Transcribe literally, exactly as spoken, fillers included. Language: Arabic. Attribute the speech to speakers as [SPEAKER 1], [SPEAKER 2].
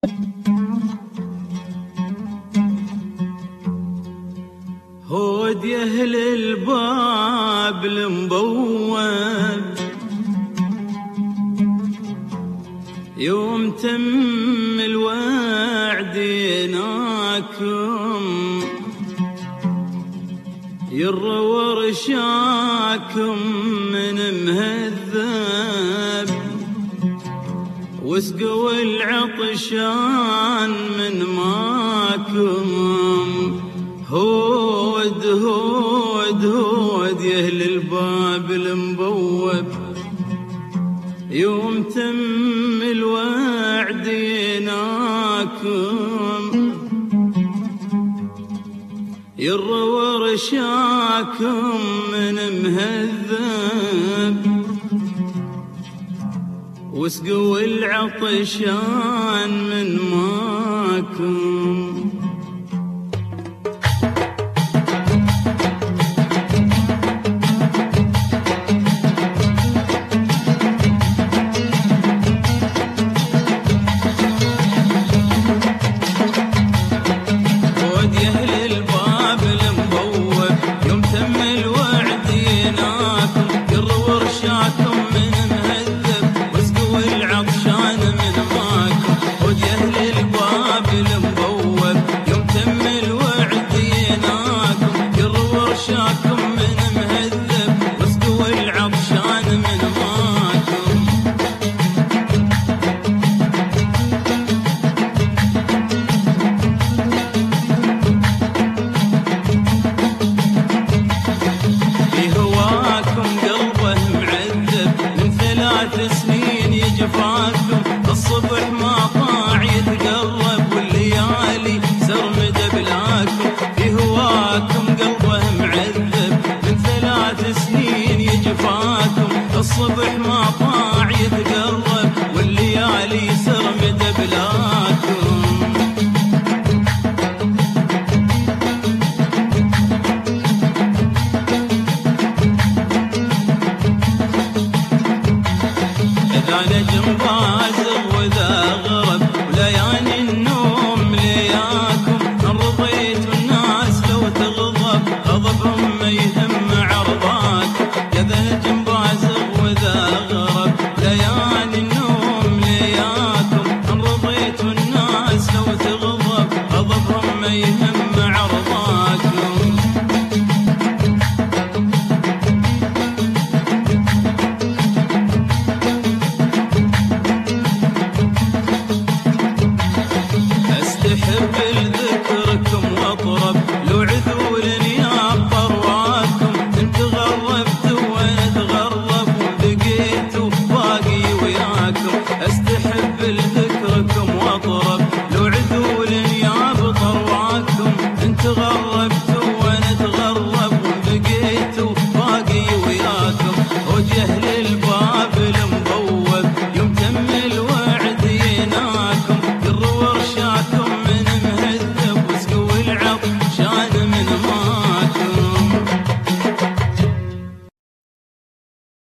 [SPEAKER 1] هود يا اهل الباب المبوب، يوم تم الوعد يناكم، يروى رشاكم من مهذب، واسقوا العطشان من ماكم. هود هود هود يا اهل الباب المبوب، يوم تم الوعد يناكم، يروى رشاكم من مهذب، واسقوا العطشان من ماكم. الصبح ما طاع يتقرب، والليالي سرمدة بلاكم، في هواكم قلبه معذب، من ثلاث سنين يجفاكم. الصبح ما طاع يتقرب، والليالي سرمدة بلاكم. إذا نجم بازغ وذا غرب، وليالي النوم لياكم، ان رضيتوا الناس لو تغضب، غضبهم ما يهم عرضاكم. يا ذا نجم بازغ وذا غرب، وليالي النوم لياكم، ان رضيتوا الناس لو تغضب، غضبهم ما يهم عرضاكم. استحب لذكركم واطرب، لو عذول نياب طرواكم، انت غربتوا وانا اتغرب، وبقيتوا باقي وياكم. استحب لذكركم واطرب، لو عذول نياب طرواكم، انت غربتوا وانا اتغرب، وبقيتوا باقي وياكم. هود يا